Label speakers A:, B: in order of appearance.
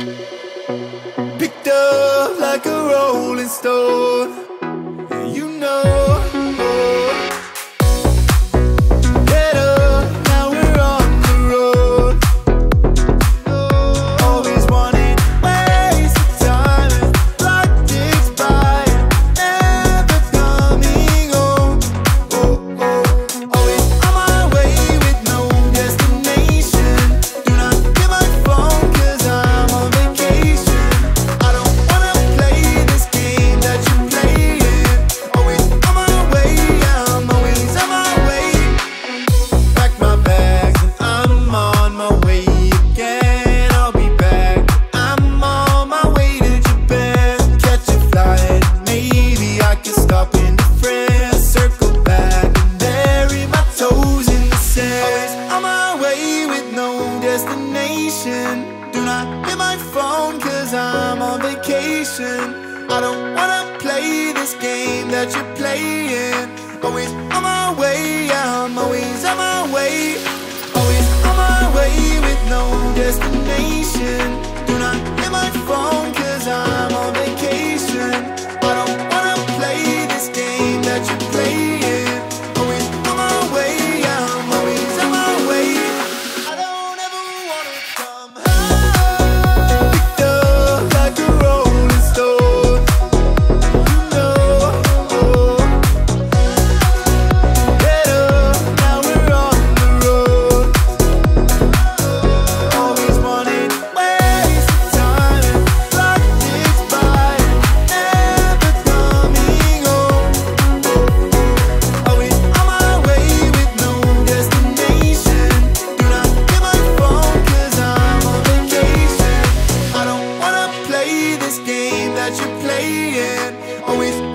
A: Picked up like a rolling stone. Yeah, you know. Get up, now we're on the road. Always wanted waste of time, and clock ticks by, never coming home. Always on my way with no destination. Do not get my phone 'cause I'm on vacation. I don't wanna play this game that you're playing. Always on my way, I'm always on my way. Pack my bags and I'm on my way again. I'll be back, I'm on my way to Japan. Catch a flight, maybe I can stop in France. Circle back and bury my toes in the sand. Always on my way with no destination. Do not hit my phone 'cause I'm on vacation. I don't wanna play this game that you're playing. Always on my way, I'm always on my way. Always on my way with no destination. Do not hit my phone 'cause I'm on vacation. I don't wanna play this game that you're playing. Always on my way, I'm always on my way. I don't ever wanna come home. Picked up like a rolling stone. You know. Get up, now we're on the road. Always wanted waste of time, and clock ticks by, never coming home. Always on my way with no destination. Do not get my phone 'cause I'm on vacation. I don't wanna play this game that you're playing. Always